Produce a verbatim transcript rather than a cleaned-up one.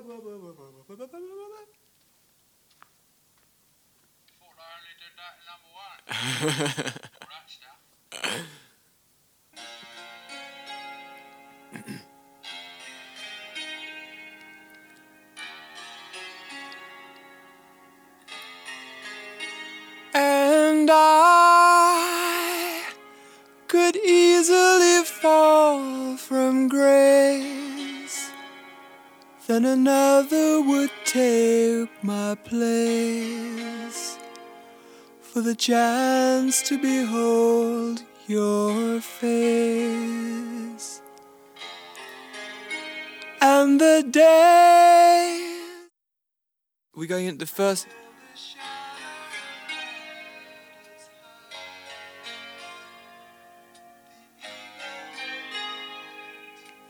And I could easily fall from grace, then another would take my place, for the chance to behold your face. And the day we're going into the first